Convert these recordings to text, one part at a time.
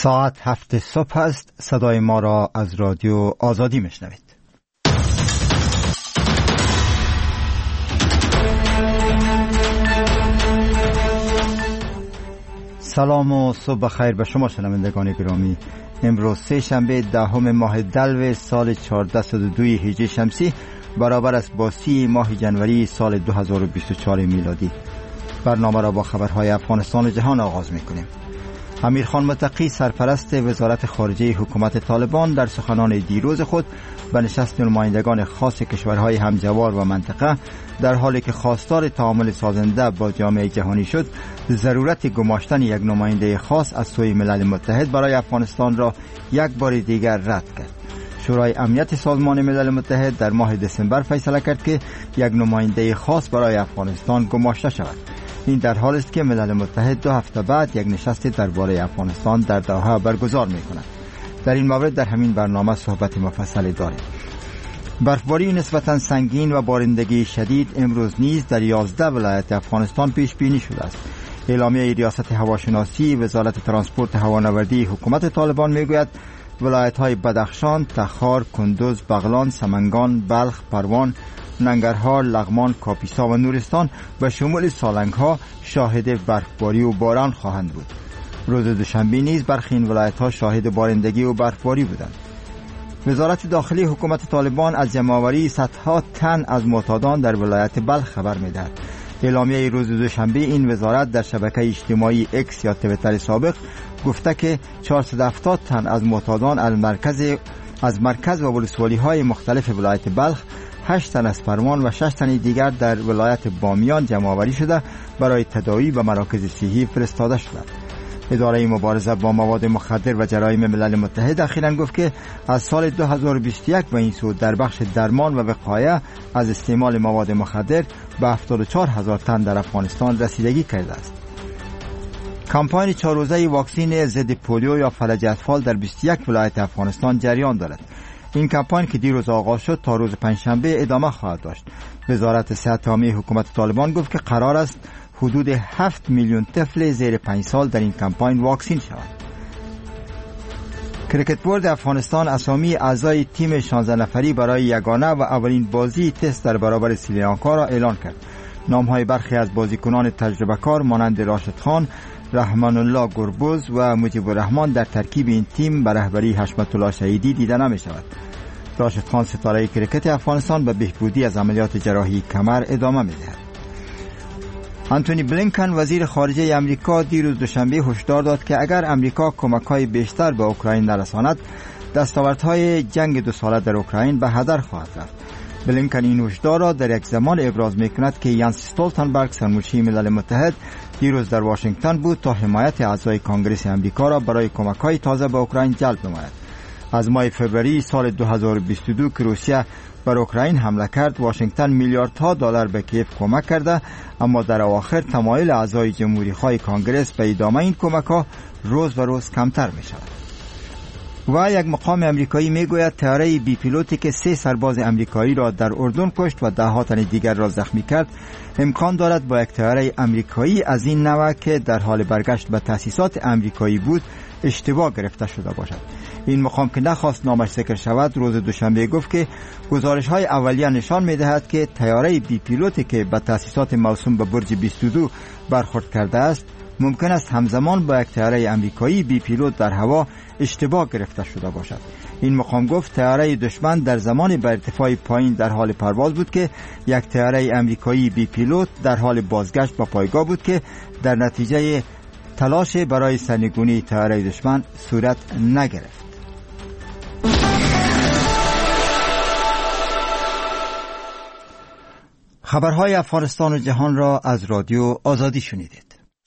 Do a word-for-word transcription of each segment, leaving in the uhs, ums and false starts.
ساعت هفت صبح است. صدای ما را از رادیو آزادی میشنوید. سلام و صبح خیر به شما شنوندگان گرامی. امروز سه شنبه دهم ماه دلو سال چهارصد و دو هجری شمسی برابر است با سی ماه جنوری سال دو هزار و بیست و چهار میلادی. برنامه را با خبرهای افغانستان و جهان آغاز میکنیم. امیرخان متقی سرپرست وزارت خارجه حکومت طالبان در سخنان دیروز خود به نشست نمایندگان خاص کشورهای همجوار و منطقه در حالی که خواستار تعامل سازنده با جامعه جهانی شد، ضرورت گماشتن یک نماینده خاص از سوی ملل متحد برای افغانستان را یک بار دیگر رد کرد. شورای امنیت سازمان ملل متحد در ماه دسامبر فیصله کرد که یک نماینده خاص برای افغانستان گماشته شود. این در حالی است که ملل متحد دو هفته بعد یک نشست درباره افغانستان در دوحه برگزار می‌کند. در این مورد در همین برنامه صحبت مفصلی داریم. برفباری نسبتاً سنگین و بارندگی شدید امروز نیز در یازده ولایت افغانستان پیش بینی شده است. اعلامیه ریاست هواشناسی وزارت ترانسپورت هوانوردی حکومت طالبان میگوید ولایت‌های بدخشان، تخار، کندوز، بغلان، سمنگان، بلخ، پروان، ننگرهار، لغمان، کاپیسا و نورستان به شمول سالنگ‌ها شاهد برفباری و باران خواهند بود. روز دوشنبه نیز برخی این ولایت‌ها شاهد بارندگی و برفباری بودند. وزارت داخلی حکومت طالبان از جمع‌آوری صدها تن از معتادان در ولایت بلخ خبر می‌دهد. اعلامیه روز دوشنبه این وزارت در شبکه اجتماعی اکس یا توییتر سابق گفته که چهارصد و هفتاد تن از معتادان از مرکز از مرکز و ولسوالی‌های مختلف ولایت بلخ، هشت تن از پروان و شش تن دیگر در ولایت بامیان جمع‌آوری شده برای تداوی به مراکز صحی فرستاده شدند. اداره مبارزه با مواد مخدر و جرایم ملل متحد اخیراً گفت که از سال دو هزار و بیست و یک به این سو در بخش درمان و وقایه از استعمال مواد مخدر به هفتاد و چهار هزار تن در افغانستان رسیدگی کرده است. کمپاین چهار روزه واکسین ضد پولیو یا فلج اطفال در بیست و یک ولایت افغانستان جریان دارد. این کمپاین که دیروز آغاز شد تا روز پنجشنبه ادامه خواهد داشت. وزارت صحت عامه حکومت طالبان گفت که قرار است حدود هفت میلیون طفل زیر پنج سال در این کمپاین واکسین شوند. کریکت بورد افغانستان اسامی اعضای تیم شانزده نفری برای یگانه و اولین بازی تست در برابر سریلانکا را اعلان کرد. نام‌های برخی از بازیکنان تجربه کار مانند راشد خان، رحمان الله گربوز و مجیب الرحمن در ترکیب این تیم به رهبری حشمت الله شهیدی دیده نمی شود. راشد خان ستاره کریکت افغانستان به بهبودی از عملیات جراحی کمر ادامه می دهد. آنتونی بلینکن وزیر خارجه امریکا دیروز دوشنبه هشدار داد که اگر امریکا کمک‌های بیشتر به اوکراین نرساند، دستاوردهای جنگ دو ساله در اوکراین به هدر خواهد رفت. بلینکن این هشدار را در یک زمان ابراز می‌کند که یانس استولتنبرگ سرمنشی ملل متحد دیروز در واشنگتن بود تا حمایت اعضای کانگرس امریکا را برای کمک‌های تازه به اوکراین جلب نماید. از ماه فوریه سال دو هزار و بیست و دو که روسیه بر اوکراین حمله کرد، واشنگتن میلیاردها دلار به کیف کمک کرده، اما در اواخر تمایل اعضای جمهوری‌خواه کانگرس به ادامه این کمک‌ها روز به روز کمتر می‌شود. و یک مقام امریکایی میگوید طیاره بی پیلوتی که سه سرباز امریکایی را در اردن کشت و ده ها تن دیگر را زخمی کرد امکان دارد با یک طیاره امریکایی از این نوع که در حال برگشت به تأسیسات امریکایی بود اشتباه گرفته شده باشد. این مقام که نخواست نامش ذکر شود روز دوشنبه گفت که گزارش‌های اولیه نشان می‌دهد که طیاره بی پیلوتی که به تأسیسات موسوم به برج بیست و دو برخورد کرده است ممکن است همزمان با یک طیاره امریکایی بی پیلوت در هوا اشتباه گرفته شده باشد. این مقام گفت طیاره دشمن در زمان به ارتفاع پایین در حال پرواز بود که یک طیاره امریکایی بی پیلوت در حال بازگشت به پایگاه بود که در نتیجه تلاش برای سرنگونی طیاره دشمن صورت نگرفت. خبرهای افغانستان و جهان را از رادیو آزادی شنیدید.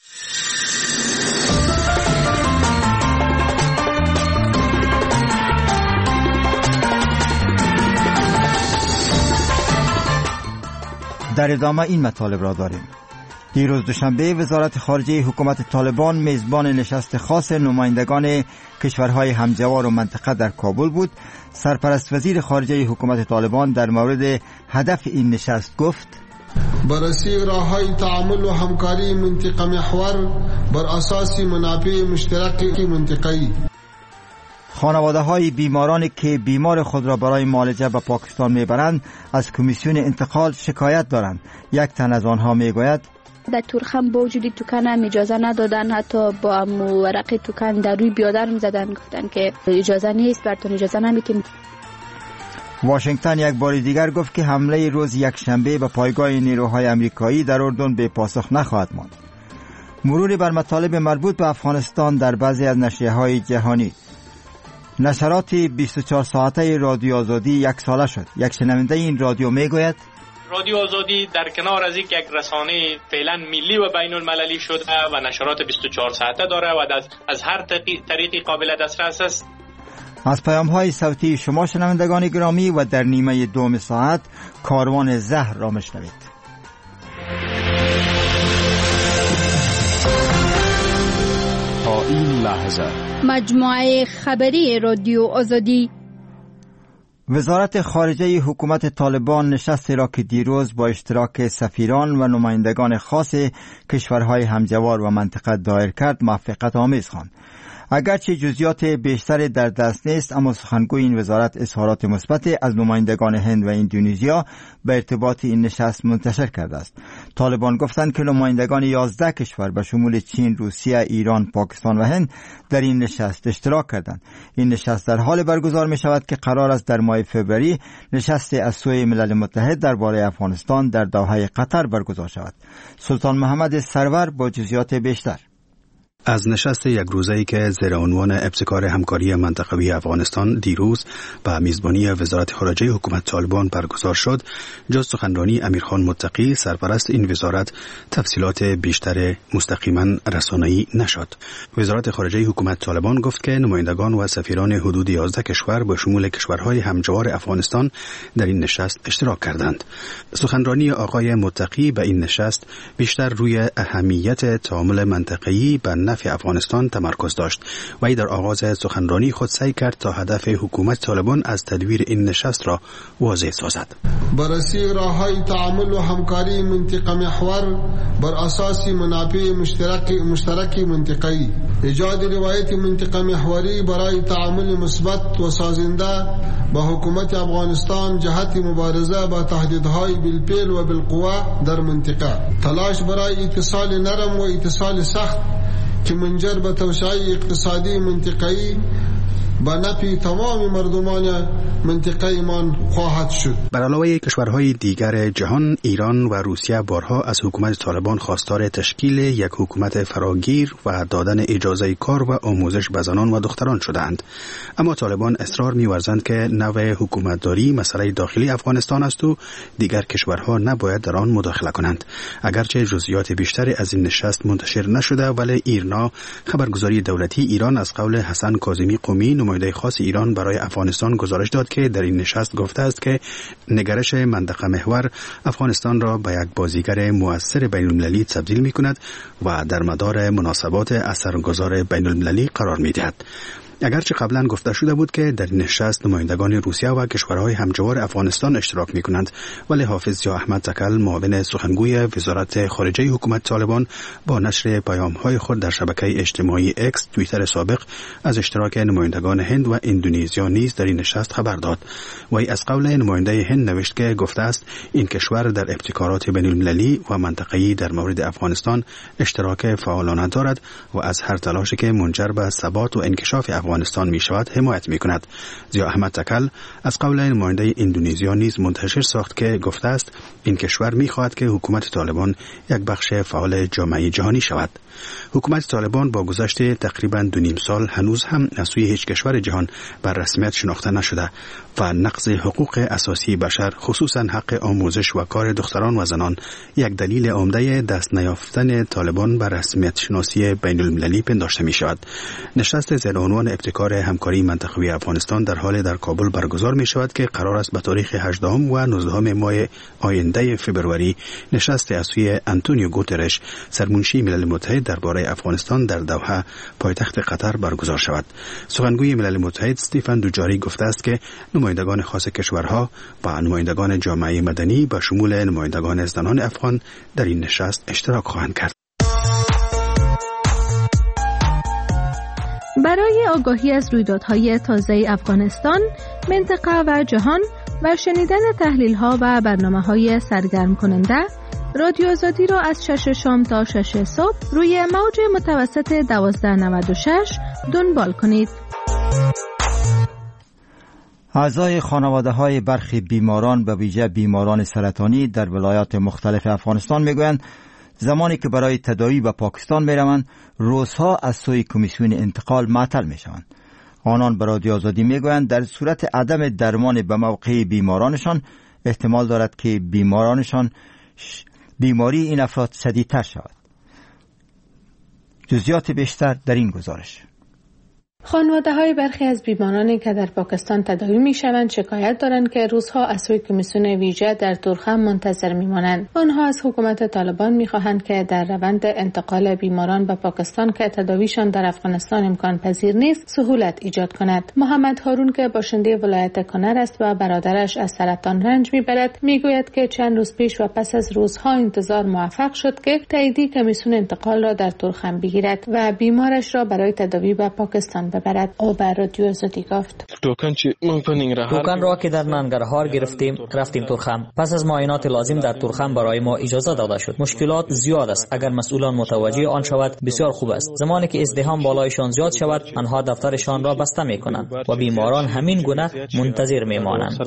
در ادامه این مطالب را داریم. دیروز دوشنبه وزارت خارجه حکومت طالبان میزبان نشست خاص نمایندگان کشورهای همجوار و منطقه در کابل بود. سرپرست وزیر خارجه حکومت طالبان در مورد هدف این نشست گفت: بررسی راه‌های تعامل و همکاری منطقه محور بر اساس منافع مشترک منطقه‌ای. خانواده های بیمارانی که بیمار خود را برای معالجه به پاکستان میبرند از کمیسیون انتقال شکایت دارند. یک تن از آنها میگوید در تورخم با وجود توکن هم اجازه ندادن، حتی با ورق توکن در روی بیادر میزدن، گفتن که اجازه نیست، براتون اجازه نمیدیم. واشنگتن یک بار دیگر گفت که حمله روز یک شنبه به پایگاه نیروهای امریکایی در اردن به پاسخ نخواهد ماند. مروری بر مطالب مربوط به افغانستان در بعضی از نشریه‌های جهانی. نشرات بیست و چهار ساعته رادیو آزادی یک ساله شد. یک شنونده این رادیو میگوید رادیو آزادی در کنار از یک رسانه فعلا ملی و بین المللی شده و نشرات بیست و چهار ساعته داره و از هر طریقی قابل دسترس است. از پیام های صوتی شما شنوندگان گرامی و در نیمه دوم ساعت کاروان زهر را مشنوید. تا این لحظه مجموعه خبری رادیو آزادی. وزارت خارجه حکومت طالبان نشستی را که دیروز با اشتراک سفیران و نمایندگان خاص کشورهای همجوار و منطقه دایر کرد موفقیت آمیز خواند. اگرچه جزئیات بیشتری در دست نیست، اما سخنگوی این وزارت اظهارات مثبت از نمایندگان هند و اندونزیا به ارتباط این نشست منتشر کرده است. طالبان گفتند که نمایندگان یازده کشور به شمول چین، روسیه، ایران، پاکستان و هند در این نشست اشتراک کردند. این نشست در حال برگزار می شود که قرار است در ماه فوریه نشست از سوی ملل متحد درباره افغانستان در دوحه قطر برگزار شود. سلطان محمد سرور با جزئیات بیشتر. از نشست یک روزه‌ای که زیر عنوان ابتکار همکاری منطقوی افغانستان دیروز به میزبانی وزارت خارجه حکومت طالبان برگزار شد، جز سخنرانی امیرخان متقی سرپرست این وزارت تفصیلات بیشتر مستقیما رسانه‌ای نشد. وزارت خارجه حکومت طالبان گفت که نمایندگان و سفیران حدود یازده کشور به شمول کشورهای همجوار افغانستان در این نشست اشتراک کردند. سخنرانی آقای متقی به این نشست بیشتر روی اهمیت تعامل منطقه‌ای به نفع افغانستان تمرکز داشت و ای در آغاز سخنرانی خود سعی کرد تا هدف حکومت طالبان از تدویر این نشست را واضح سازد. بررسی راه‌های تعامل و همکاری منطقه محور بر اساس منافع مشترک مشترک منطقه‌ای، ایجاد روایت منطقه محوری برای تعامل مثبت و سازنده با حکومت افغانستان جهت مبارزه با تهدیدهای بالفعل و بالقوه در منطقه، تلاش برای اتصال نرم و اتصال سخت که منجر به توسعه اقتصادی منطقه‌ای با نفع تمام مردمان منطقه ایمان خواهد شد. بر علاوه کشورهای دیگر جهان، ایران و روسیه بارها از حکومت طالبان خواستار تشکیل یک حکومت فراگیر و دادن اجازه کار و آموزش به زنان و دختران شدند. اما طالبان اصرار می‌ورزند که نوع حکومتداری مسئله داخلی افغانستان است و دیگر کشورها نباید در آن مداخله کنند. اگرچه جزئیات بیشتری از این نشست منتشر نشده، ولی ایرنا خبرگزاری دولتی ایران از قول حسن کاظمی قمی نماینده خاص ایران برای افغانستان گزارش داد که در این نشست گفته است که نگرش منطقه محور افغانستان را به یک بازیگر مؤثر بین المللی تبدیل می کند و در مدار مناسبات اثرگذار بین المللی قرار می دهد. اگرچه قبلا گفته شده بود که در این نشست نمایندگان روسیه و کشورهای همجوار افغانستان اشتراک می‌کنند، ولی حافظ ضیا احمد تکل معاون سخنگوی وزارت خارجه حکومت طالبان با نشر پیام‌های خود در شبکه اجتماعی اکس توییتر سابق از اشتراک نمایندگان هند و اندونزیا نیز در این نشست خبر داد. وی از قول نماینده هند نوشت که گفته است این کشور در ابتکارات بین‌المللی و منطقه‌ای در مورد افغانستان اشتراک فعالانه دارد و از هر تلاشی که منجر به ثبات و انکشاف افغانستان می شود حمایت می کند. ضیا احمد تکل از قول نماینده اندونزیا نیز منتشر ساخت که گفته است این کشور می خواهد که حکومت طالبان یک بخش فعال جامعه جهانی شود. حکومت طالبان با گذشت تقریباً دو نیم سال هنوز هم از سوی هیچ کشور جهان بر رسمیت شناخته نشده و نقض حقوق اساسی بشر خصوصاً حق آموزش و کار دختران و زنان یک دلیل عمده دست نیافتن طالبان بر رسمیت شناسی بین المللی پنداشته می شود. نشست زیر عنوان ابتکار همکاری منطقوی افغانستان در حال در کابل برگزار می شود که قرار است به تاریخ هجدهم و نوزدهم ماه آینده فبروری نشست از سوی آنتونیو گوترش سرمنشی ملل متحد درباره افغانستان در دوحه پایتخت قطر برگزار شود. سخنگوی ملل متحد استیفن دوجاری گفته است که نمایندگان خاص کشورها و نمایندگان جامعه مدنی به شمول نمایندگان زنان افغان در این نشست اشتراک خواهند کرد. برای آگاهی از رویدادهای تازه افغانستان، منطقه و جهان و شنیدن تحلیل‌ها و برنامه‌های سرگرم کننده، رادیو آزادی را از شش شام تا شش صبح روی موج متوسط دوازده نود و شش دنبال کنید. اعضای خانواده‌های برخی بیماران به ویژه بیماران سرطانی در ولایات مختلف افغانستان میگویند زمانی که برای تداوی به پاکستان میروند روزها از سوی کمیسیون انتقال معطل میشوند. آنان به رادیو آزادی میگویند در صورت عدم درمان به موقع بیمارانشان احتمال دارد که بیمارانشان بیماری این افراد شدیدتر شود. جزئیات بیشتر در این گزارش. خانواده‌های برخی از بیمارانی که در پاکستان تداوی می‌شوند شکایت دارند که روزها از سوی کمیسیون ویژه در تورخم منتظر می‌مانند. آنها از حکومت طالبان می‌خواهند که در روند انتقال بیماران به پاکستان که تداویشان در افغانستان امکان پذیر نیست سهولت ایجاد کند. محمد هارون که باشنده ولایت کنر است و برادرش از سرطان رنج می‌برد می‌گوید که چند روز پیش و پس از روزها انتظار موفق شد که تاییدی کمیسیون انتقال را در تورخم بگیرد و بیمارش را برای تداوی به پاکستان ببرد. او بر رادیو آزادی گفت توکن را که در ننگرهار گرفتیم رفتیم تورخم. پس از معاینات لازم در تورخم برای ما اجازه داده شد. مشکلات زیاد است. اگر مسئولان متوجه آن شود بسیار خوب است. زمانی که ازدحام بالایشان زیاد شود آنها دفترشان را بسته میکنند و بیماران همین گونه منتظر میمانند.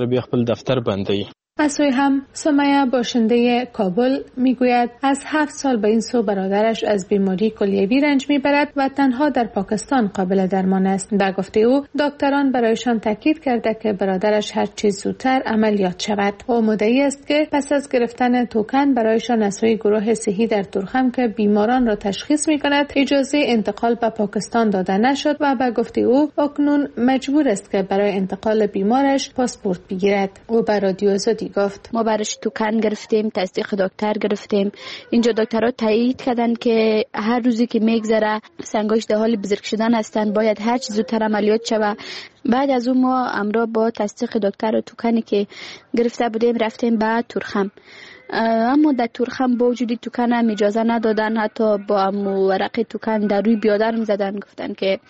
از سوی هم سمیه باشنده کابل میگوید از هفت سال به این سو برادرش از بیماری کلیوی رنج میبرد و تنها در پاکستان قابل درمان است. به گفته او دکتران برایشان تاکید کرده که برادرش هر چیز زودتر عملیات شود. او مدعی است که پس از گرفتن توکن برایشان از سوی گروه صحی در تورخم که بیماران را تشخیص میکند اجازه انتقال به پاکستان داده نشد و به گفته او اکنون مجبور است که برای انتقال بیمارش پاسپورت بگیرد. او بر رادیو آزادی گفت ما برش توکن گرفتیم، تصدیق دکتر گرفتیم. اینجا دکترها تایید کردن که هر روزی که میگذره سنگاش در حال بزرگ شدن هستن، باید هر چیز زودتر عملیات شود. بعد از اون ما امرا با تصدیق دکتر و توکنی که گرفته بودیم رفتیم به تورخم. اما در تورخم با وجودی توکن هم اجازه ندادن، حتی با ورق توکن در روی بیادرم زدن، گفتن که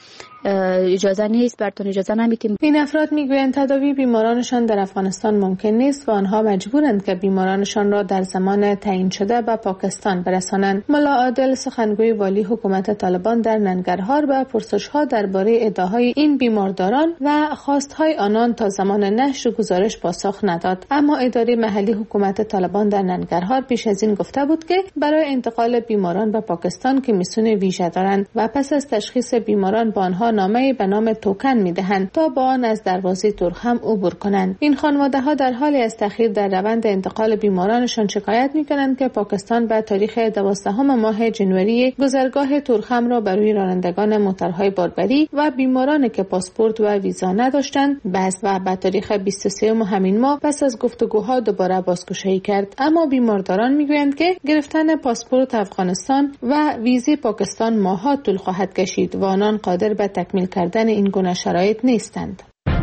اجازه نیست، براتون اجازه نمیتیم. این افراد میگویند تداوی بیمارانشان در افغانستان ممکن نیست و آنها مجبورند که بیمارانشان را در زمان تعیین شده به پاکستان برسانند. ملا عادل سخنگوی والی حکومت طالبان در ننگرهار به پرسش‌ها درباره ادعاهای این بیمارداران و خواستهای آنان تا زمان نشر گزارش پاسخ نداد. اما اداره محلی حکومت طالبان در ننگرهار پیش از این گفته بود که برای انتقال بیماران به پاکستان کمیسیون ویژه دارند و پس از تشخیص بیماران با آنها نامه به نام توکن میدهند تا با آن از دروازه تورخم عبور کنند. این خانواده ها در حال از تأخیر در روند انتقال بیمارانشان شکایت میکنند که پاکستان به تاریخ دوازدهم ماه جنوری گذرگاه تورخم را برای رانندگان موتورهای باربری و بیمارانی که پاسپورت و ویزا نداشتند بست و به تاریخ بیست و سوم همین ماه پس از گفتگوها دوباره بازگشایی کرد. اما بیمارداران میگویند که گرفتن پاسپورت افغانستان و ویزه پاکستان ماه‌ها طول خواهد کشید و آنان قادر به تکمیل کردن این گونه شرایط نیستند.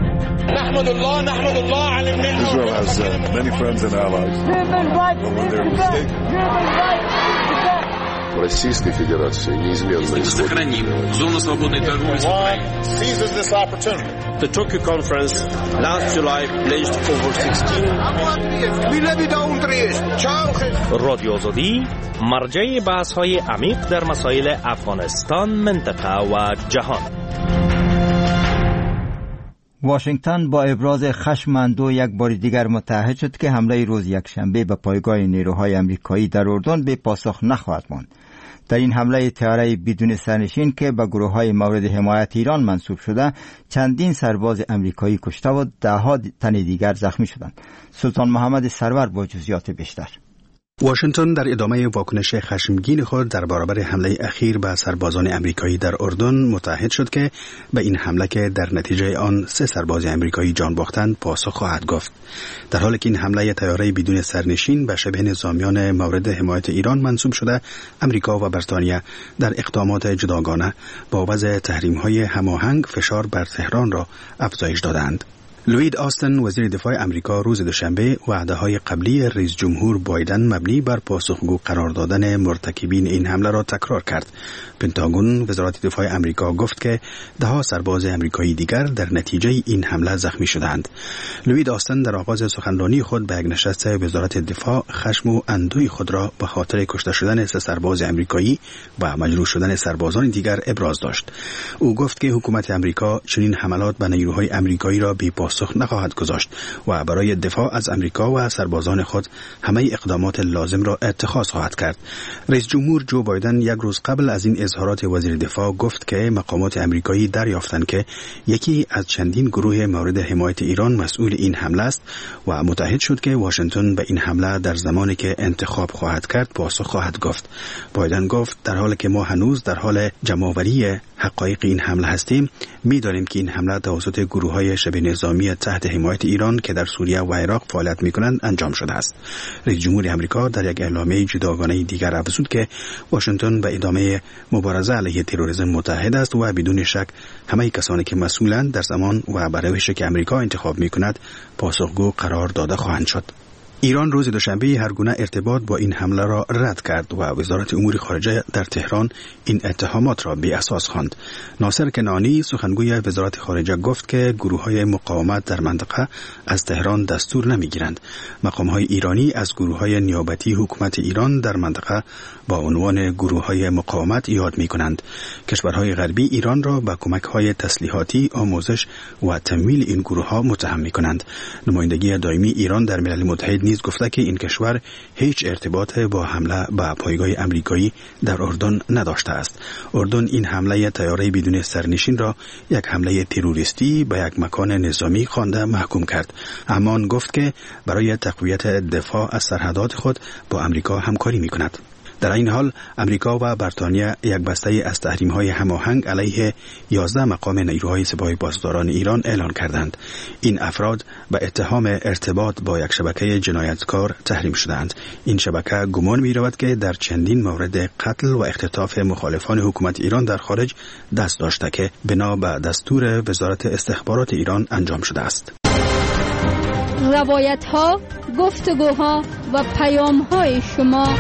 نحمد الله نحمد الله على النعمة. Israel has uh, many friends and allies. Российской Федерации неизменно сохраним зону свободной торговли с Украиной. Seizes this opportunity. The Tokyo conference last July pledged over sixteen. رادیو آزادی مرجع بحث‌های عمیق در مسائل افغانستان، منطقه و جهان. واشنگتن با ابراز خشم اندوه یک بار دیگر متعهد شد که حمله روز یکشنبه به پایگاه نیروهای امریکایی در اردن به پاسخ نخواهد ماند. در این حمله طیاره بدون سرنشین که به گروه‌های مورد حمایت ایران منسوب شده چندین سرباز امریکایی کشته و ده‌ها تن دیگر زخمی شدند. سلطان محمد سرور با جزئیات بیشتر. واشنگتن در ادامه واکنش خشمگین خود در برابر حمله اخیر به سربازان امریکایی در اردن متعهد شد که به این حمله که در نتیجه آن سه سرباز امریکایی جان باختند پاسخ خواهد گفت. در حالی که این حمله طیاره بدون سرنشین به شبه نظامیان مورد حمایت ایران منسوب شده، امریکا و بریتانیا در اقدامات جداگانه با وضع تحریم‌های هماهنگ فشار بر تهران را افزایش دادند. لوید آستن وزیر دفاع امریکا روز دوشنبه وعده‌های قبلی رئیس جمهور بایدن مبنی بر پاسخگو قرار دادن مرتکبین این حمله را تکرار کرد. پنتاگون وزارت دفاع امریکا گفت که ده سرباز امریکایی دیگر در نتیجه این حمله زخمی شدند. لوید آستن در آغاز سخنرانی خود به یک نشست وزارت دفاع خشم و اندوه خود را به خاطر کشته شدن سه سرباز امریکایی و مجروح شدن سربازان دیگر ابراز داشت. او گفت که حکومت امریکا چنین حملات به نیروهای امریکایی را بی پاسخ نخواهد گذاشت و برای دفاع از امریکا و سربازان خود همه اقدامات لازم را اتخاذ خواهد کرد. رئیس جمهور جو بایدن یک روز قبل از این اظهارات وزیر دفاع گفت که مقامات امریکایی دریافتند که یکی از چندین گروه مورد حمایت ایران مسئول این حمله است و متعهد شد که واشنگتن به این حمله در زمانی که انتخاب خواهد کرد پاسخ خواهد گفت. بایدن گفت در حالی که ما هنوز در حال جمع‌آوری حقایق این حمله هستیم، می‌دانیم که این حمله توسط گروه‌های شبه نظامی تحت حمایت ایران که در سوریه و عراق فعالیت می‌کنند انجام شده است. رئیس جمهور آمریکا در یک اعلامیه جداگانه دیگر افزود که واشنگتن به ادامه مبارزه علیه تروریسم متحد است و بدون شک همه کسانی که مسئولند در زمان و به روشی که آمریکا انتخاب می‌کند پاسخگو قرار داده خواهند شد. ایران روز دوشنبه هر گونه ارتباط با این حمله را رد کرد و وزارت امور خارجه در تهران این اتهامات را بی اساس خواند. ناصر کنعانی سخنگوی وزارت خارجه گفت که گروه‌های مقاومت در منطقه از تهران دستور نمی‌گیرند. مقام‌های ایرانی از گروه‌های نیابتی حکومت ایران در منطقه با عنوان گروه‌های مقاومت یاد می‌کنند. کشورهای غربی ایران را با کمک‌های تسلیحاتی، آموزش و تمویل این گروه‌ها متهم می‌کنند. نمایندگی دائمی ایران در ملل متحد نیز گفته که این کشور هیچ ارتباط با حمله به پایگاه امریکایی در اردن نداشته است. اردن این حمله طیاره بدون سرنشین را یک حمله تروریستی به یک مکان نظامی خوانده محکوم کرد. امان گفت که برای تقویت دفاع از سرحدات خود با امریکا همکاری می‌کند. در این حال امریکا و بریتانیا یک بسته از تحریم‌های هماهنگ علیه یازده مقام نیروهای سپاه پاسداران ایران اعلان کردند. این افراد به اتهام ارتباط با یک شبکه جنایتکار تحریم شدند. این شبکه گمان می‌رود که در چندین مورد قتل و اختطاف مخالفان حکومت ایران در خارج دست داشته که بنا به دستور وزارت استخبارات ایران انجام شده است. روایت‌ها، گفتگوها و پیام‌های شما.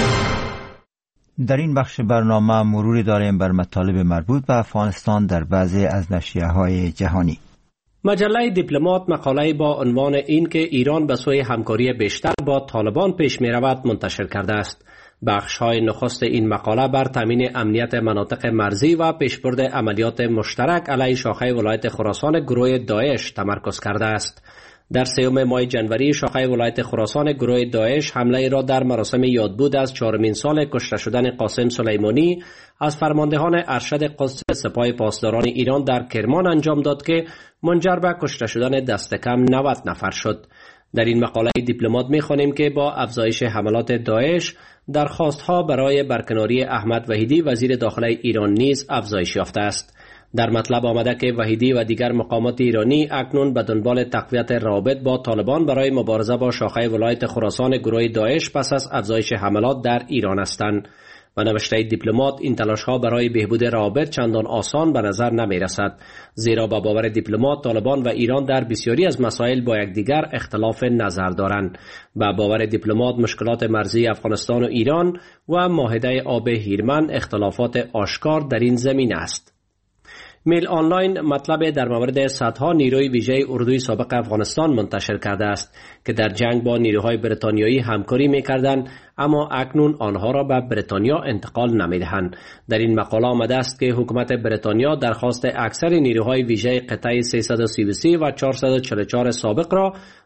در این بخش برنامه مروری داریم بر مطالب مربوط به افغانستان در بعضی از نشریه‌های جهانی. مجله دیپلمات مقاله با عنوان این که ایران به سوی همکاری بیشتر با طالبان پیش می رود منتشر کرده است. بخش‌های نخست این مقاله بر تامین امنیت مناطق مرزی و پیشبرد عملیات مشترک علیه شاخه ولایت خراسان گروه داعش تمرکز کرده است. در سوم ماه جنوری شاخه ولایت خراسان گروه داعش حمله را در مراسم یادبود از چهارمین سال کشته شدن قاسم سلیمانی از فرماندهان ارشد قدس سپاه پاسداران ایران در کرمان انجام داد که منجر به کشته شدن دست کم نود نفر شد. در این مقاله دیپلمات می‌خوانیم که با افزایش حملات داعش درخواست‌ها برای برکناری احمد وحیدی وزیر داخله ایران نیز افزایش یافته است. در مطلب آمده که وحیدی و دیگر مقامات ایرانی اکنون به دنبال تقویت روابط با طالبان برای مبارزه با شاخه ولایت خراسان گروه داعش پس از افزایش حملات در ایران هستند. و نوشته دیپلمات این تلاش‌ها برای بهبود روابط چندان آسان به نظر نمی رسد، زیرا با باور دیپلمات طالبان و ایران در بسیاری از مسائل با یکدیگر اختلاف نظر دارند. با باور دیپلمات مشکلات مرزی افغانستان و ایران و معاهده آب هیرمند اختلافات آشکار در این زمینه است. میل آنلاین مطلب در مورد صدها نیروی ویژه اردوی سابق افغانستان منتشر کرده است که در جنگ با نیروهای بریتانیایی همکاری می‌کردند، اما اکنون آنها را به بریتانیا انتقال نمی‌دهند. در این مقاله آمده است که حکومت بریتانیا درخواست اکثر نیروهای ویژه قطعه سیصد و سی و سه و چهارصد و چهل و چهار سابق را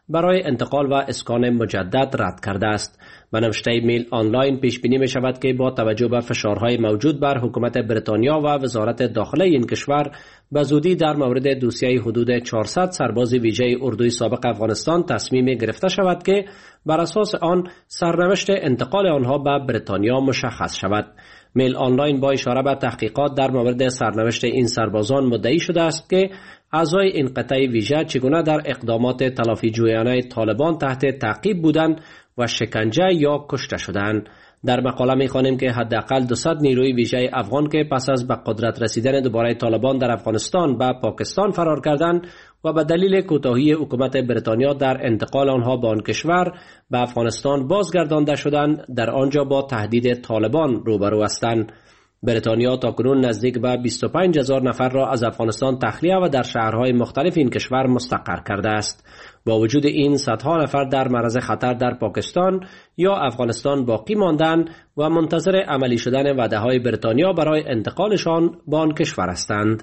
برای انتقال و اسکان مجدد رد کرده است. به نوشته میل آنلاین پیش بینی می شود که با توجه به فشارهای موجود بر حکومت بریتانیا و وزارت داخله این کشور به زودی در مورد دوسیه حدود چهارصد سرباز ویژه اردوی سابق افغانستان تصمیم گرفته شود که بر اساس آن سرنوشت انتقال آنها به بریتانیا مشخص شود. میل آنلاین با اشاره به تحقیقات در مورد سرنوشت این سربازان مدعی شده است که اعضای این قطعه ویژه چگونه در اقدامات تلافی جویانه طالبان تحت تعقیب بودند و شکنجه یا کشته شدند. در مقاله می‌خوانیم که حداقل دویست نیروی ویژه افغان که پس از به قدرت رسیدن دوباره طالبان در افغانستان به پاکستان فرار کردند و به دلیل کوتاهی حکومت بریتانیا در انتقال آنها به آن کشور به افغانستان بازگردانده شدند، در آنجا با تهدید طالبان روبرو هستند. بریتانیا تاکنون نزدیک به بیست و پنج هزار نفر را از افغانستان تخلیه و در شهرهای مختلف این کشور مستقر کرده است. با وجود این صدها نفر در معرض خطر در پاکستان یا افغانستان باقی ماندند و منتظر عملی شدن وعده‌های بریتانیا برای انتقالشان به آن کشور هستند.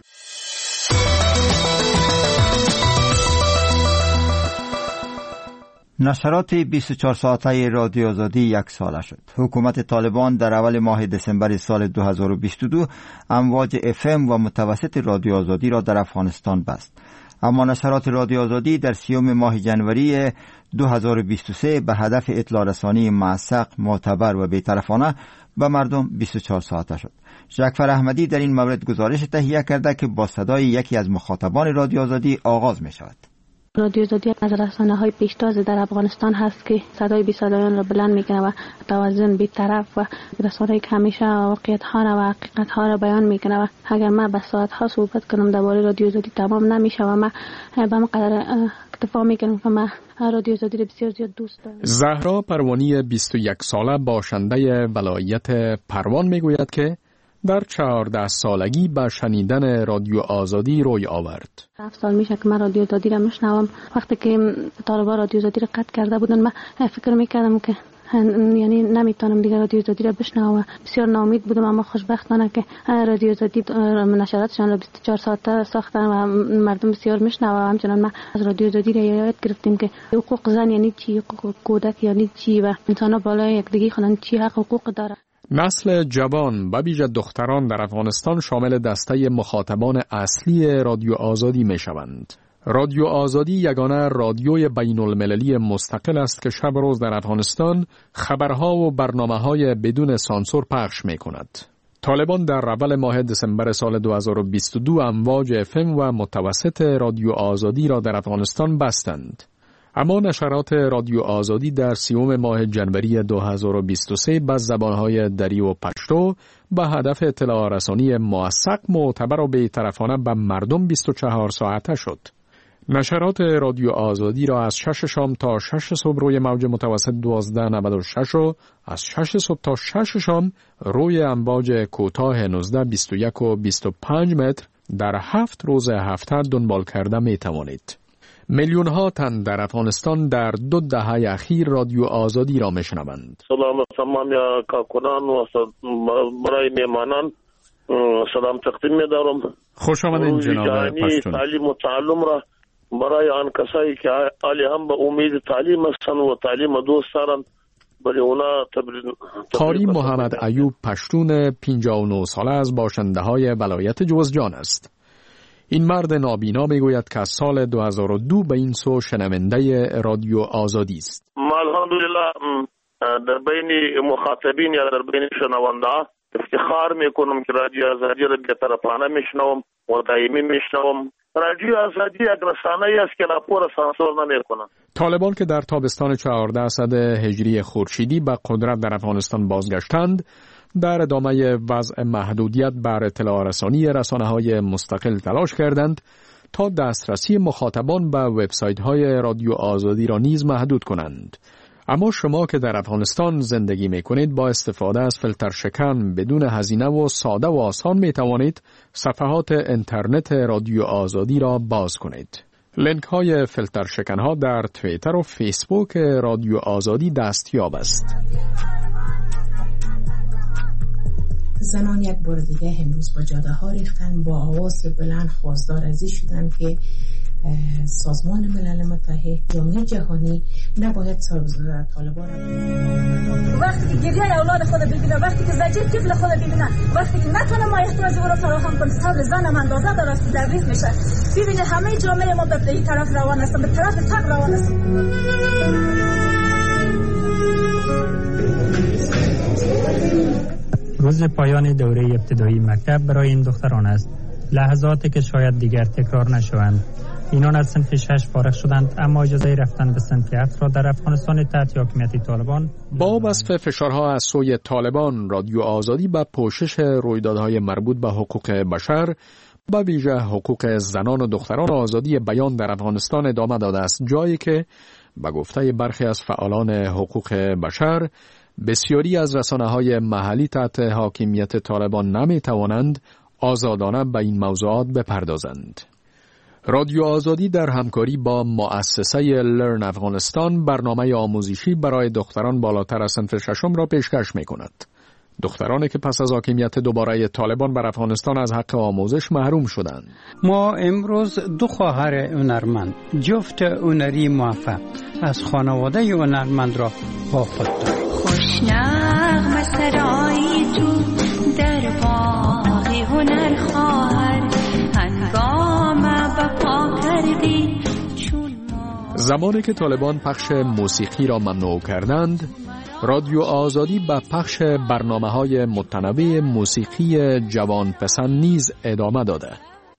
نشرات بیست و چهار ساعته رادیو آزادی یک ساله شد. حکومت طالبان در اول ماه دسامبر سال دو هزار و بیست و دو امواج اف ام و متوسط رادیو آزادی را در افغانستان بست. اما نشرات رادیو آزادی در سیوم ماه جنوری دو هزار و بیست و سه به هدف اطلاع رسانی موثق، معتبر و بی‌طرفانه به مردم بیست و چهار ساعته شد. جعفر احمدی در این مورد گزارش تهیه کرده که با صدای یکی از مخاطبان رادیو آزادی آغاز می شود. رادیو آزادی از رسانه‌های پیشتاز در افغانستان هست که صدای بی صدایان را بلند میکنه و توازن بی‌طرف و رسانه‌ای که همیشه واقعیت‌ها را و حقیقت‌ها را بیان میکنه و اگر ما به ساعت‌ها صحبت کنم درباره رادیو آزادی تمام نمیشه و ما به مقدار اکتفا میکنم که ما رادیو آزادی را بسیار زیاد دوست دارم. زهرا پروانی بیست و یک ساله باشنده ولایت پروان میگوید که در چهارده سالگی به شنیدن رادیو آزادی روی آورد. هفت سال میشه که من رادیو آزادی را میشنوم. وقتی که طالبان رادیو آزادی را قطع کرده بودن من فکر میکردم که یعنی نمیتونم دیگه رادیو آزادی را بشنوم. بسیار ناامید بودم، اما خوشبختانه که رادیو آزادی نشراتشان را بیست و چهار ساعته ساختن و مردم بسیار میشنوند. همچنان ما از رادیو آزادی را یاد گرفتیم که حقوق زن یعنی چی، حقوق کودک یعنی چی و انسان‌ها بالای یکدیگه خودن چی حق حقوق داره. نسل جوان و ویژه دختران در افغانستان شامل دسته مخاطبان اصلی رادیو آزادی می شوند. رادیو آزادی یگانه رادیوی بین المللی مستقل است که شب روز در افغانستان خبرها و برنامه‌های بدون سانسور پخش می کند. طالبان در اول ماه دسامبر سال دو هزار و بیست و دو امواج اف ام و متوسط رادیو آزادی را در افغانستان بستند. اما نشرات رادیو آزادی در سیوم ماه جنوری دو هزار و بیست و سه به زبانهای دری و پشتو به هدف اطلاع رسانی موثق، معتبر و بی‌طرفانه به مردم بیست و چهار ساعته شد. نشرات رادیو آزادی را از شش شام تا شش صبح روی موج متوسط دوازده نود و شش و از شش صبح تا شش شام روی امواج کوتاه نوزده، بیست و یک و بیست و پنج متر در هفت روز هفته دنبال کرده می توانید. میلیون ها تن در افغانستان در دو دهه اخیر رادیو آزادی را میشنوند. سلام تمام یا کارکنان و برای میهمانان سلام تقدیم می‌دارم. خوش آمدید جناب پشتون. تعلیم و تعلم را برای آن کسایی که علی هم به امید تعلیم هستند و تعلیم دوست دارند برای اونا تبریک. قاری محمد ایوب پشتون پنجاه و نه ساله از باشنده های ولایت جوزجان است. این مرد نابینا میگوید که از سال دو هزار و دو به این سو شنونده رادیو آزادی است. ما الحمدلله در بین مخاطبین یا در بین شنونده افتخار میکنم که رادیو آزادی را بی‌طرفانه میشنوم و دائمی میشنوم. رادیو آزادی یک رسانه‌ای است که راپور سانسور نمیکنه. طالبان که در تابستان چهارده صد هجری خورشیدی به قدرت در افغانستان بازگشتند، در ادامه وضع محدودیت بر اطلاع رسانی رسانه‌های مستقل تلاش کردند تا دسترسی مخاطبان به وبسایت‌های رادیو آزادی را نیز محدود کنند. اما شما که در افغانستان زندگی می‌کنید با استفاده از فیلتر شکن بدون هزینه و ساده و آسان می‌توانید صفحات اینترنت رادیو آزادی را باز کنید. لینک های فیلتر شکن ها در توییتر و فیسبوک رادیو آزادی دستیاب است. زنان یک بار دیگه امروز با جاده ها ریختن، با آواز بلند خواستار ازی شدن که سازمان ملل متحد، جامعه جهانی نباید طالبان وقتی که گریه اولاد خود ببینه، وقتی که زجر طفل خود ببینه، وقتی که نتونه ما احتیاج او را فراهم کنه، صبر زنم اندازه داره است تبریز میشه. ببینه همه جامعه ما به این طرف روان است، به طرف تق روان است. روز پایان دوره ابتدایی مکتب برای این دختران است. لحظاتی که شاید دیگر تکرار نشوند. اینان از صنف شش فارغ شدند، اما اجازه رفتن به صنف هفت را در افغانستان تحت حاکمیت طالبان. با وصف فشارها از سوی طالبان، رادیو آزادی به پوشش رویدادهای مربوط به حقوق بشر، به ویژه حقوق زنان و دختران آزادی بیان در افغانستان ادامه داده است، جایی که به گفته برخی از فعالان حقوق بشر بسیاری از رسانه‌های محلی تحت حاکمیت طالبان نمی‌توانند آزادانه به این موضوعات بپردازند. رادیو آزادی در همکاری با مؤسسه لرن افغانستان برنامه آموزشی برای دختران بالاتر از صنف ششم را پیشکش می‌کند. دخترانی که پس از حاکمیت دوباره طالبان بر افغانستان از حق آموزش محروم شدند. ما امروز دو خواهر هنرمند، جفت هنری موفق، از خانواده هنرمند را با خود داریم. خوشنغمه سرایی تو در باغ هنر خواهر، هنگام بپا کردی چون ما. زمانی که طالبان پخش موسیقی را ممنوع کردند، رادیو آزادی به پخش برنامه‌های متنوع موسیقی جوان پسند نیز ادامه داده.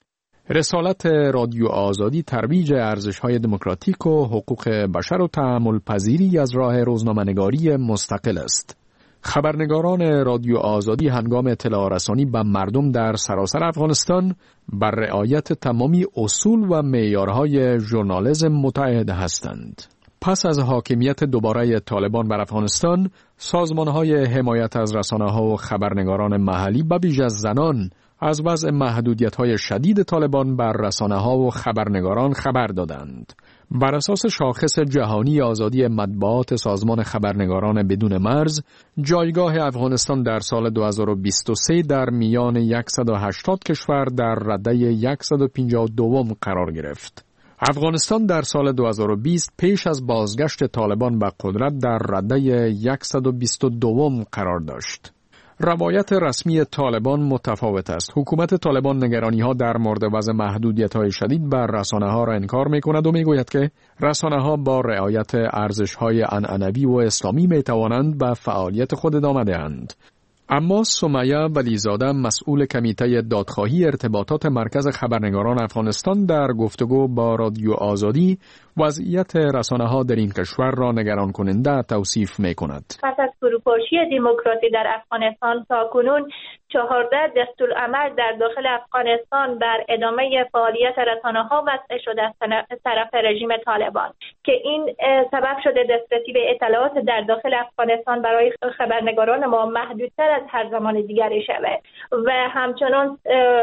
رسالت رادیو آزادی ترویج ارزش‌های دموکراتیک و حقوق بشر و تحمل پذیری از راه روزنامه‌نگاری مستقل است. خبرنگاران رادیو آزادی هنگام اطلاع رسانی به مردم در سراسر افغانستان بر رعایت تمامی اصول و معیارهای ژورنالیسم متعهد هستند. پس از حاکمیت دوباره طالبان بر افغانستان، سازمان‌های حمایت از رسانه‌ها و خبرنگاران محلی به ویژه زنان از وضع محدودیت‌های شدید طالبان بر رسانه‌ها و خبرنگاران خبر دادند. بر اساس شاخص جهانی آزادی مطبوعات سازمان خبرنگاران بدون مرز، جایگاه افغانستان در سال دو هزار و بیست و سه در میان صد و هشتاد کشور در رده صد و پنجاه و دو قرار گرفت. افغانستان در سال دو هزار و بیست پیش از بازگشت طالبان به قدرت در رده صد و بیست و دو قرار داشت. روایت رسمی طالبان متفاوت است. حکومت طالبان نگرانی‌ها در مورد وضع محدودیت‌های شدید بر رسانه‌ها را انکار می‌کند و می‌گوید که رسانه‌ها با رعایت ارزش‌های عنعنوی و اسلامی می‌توانند به فعالیت خود ادامه دهند. اما سمیه ولیزاده، مسئول کمیته دادخواهی ارتباطات مرکز خبرنگاران افغانستان، در گفتگو با رادیو آزادی وضعیت رسانه‌ها در این کشور را نگران کننده توصیف می‌کند. پس از فروپاشی دموکراسی در افغانستان تاکنون چهارده دستورالعمل در داخل افغانستان بر ادامه فعالیت رسانه‌ها وضع شده از طرف رژیم طالبان که این سبب شده دسترسی به اطلاعات در داخل افغانستان برای خبرنگاران ما محدودتر از هر زمان دیگری شود و همچنان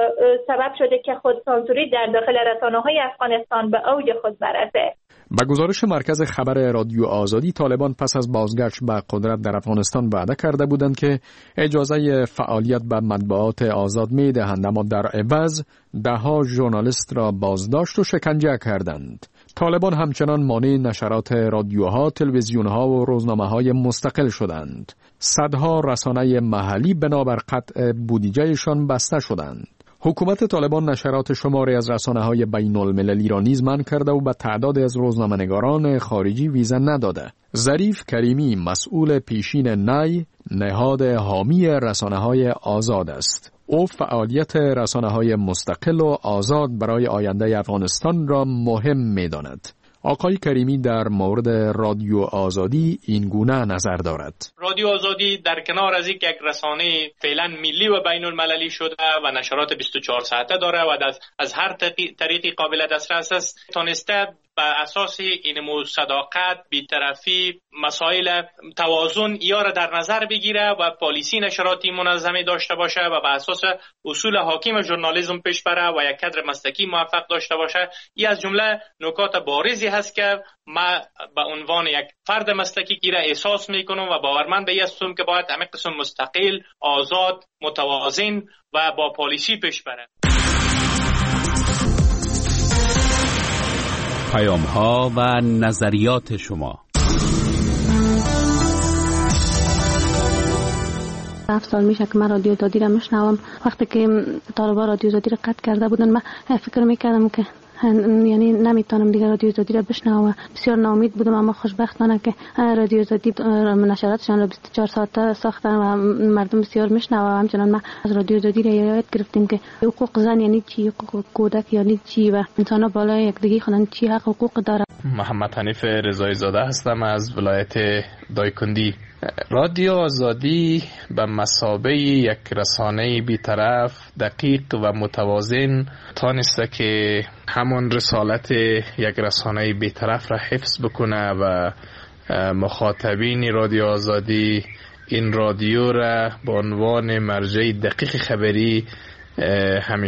سبب شده که خودسانسوری در داخل رسانه‌های افغانستان به اوج خود برسه. با گزارش مرکز خبر رادیو آزادی، طالبان پس از بازگشت به قدرت در افغانستان وعده کرده بودند که اجازه فعالیت به مطبوعات آزاد می دهند، اما در عوض دهها ژورنالیست را بازداشت و شکنجه کردند. طالبان همچنان مانع نشرات رادیوها، تلویزیونها و روزنامه‌های مستقل شدند. صدها رسانه محلی بنابر قطع بودجهشان بسته شدند. حکومت طالبان نشرات شماری از رسانه‌های بین المللی را نیز منع کرده و به تعداد از روزنامه‌نگاران خارجی ویزا نداده. ظریف کریمی، مسئول پیشین نی، نهاد حامی رسانه‌های آزاد است. او فعالیت رسانه‌های مستقل و آزاد برای آینده افغانستان را مهم می‌داند. آقای کریمی در مورد رادیو آزادی این گونه نظر دارد. رادیو آزادی در کنار از یک رسانه فعلا ملی و بین المللی شده و نشرات بیست و چهار ساعته داره و از هر طریقی قابل دسترس است، تانسته بر اساس اینمو صداقت، بی‌طرفی، مسائل توازن یا را در نظر بگیره و پالیسی نشراتی منظمی داشته باشه و بر اساس اصول حاکم ژورنالیسم پیش بره و یک کادر مسلکی موفق داشته باشه. این از جمله نکات بارزی هست که ما به عنوان یک فرد مسلکی کی را احساس میکنم و باورمند به این هستم که باید همه قسم مستقل، آزاد، متوازن و با پالیسی پیش بره. پیام‌ها و نظریات شما. هفت سال میشه که من رادیو آزادی را میشنوم. وقتی که طالبان رادیو آزادی را قطع کرده بودن من فکر میکردم که یعنی نمیتونم دیگه رادیو آزادی را بشنوم. بسیار ناامید بودم، اما خوشبختانه که رادیو آزادی نشراتشان را بیست و چهار ساعته ساختن و مردم بسیار میشنوند. همچنان ما از رادیو آزادی را یاد گرفتیم که حقوق زن یعنی چی، حقوق کودک یعنی چی و انسان ها بالای یکدیگر خودن چی حق حقوق داره. محمد حنیف رضایی زاده هستم از ولایت دایکندی. رادیو آزادی به مثابه یک رسانه بی‌طرف، دقیق و متوازن تانسته که همان رسالت یک رسانه بی‌طرف را حفظ بکنه و مخاطبین رادیو آزادی این رادیو را به عنوان مرجع دقیق خبری همیشه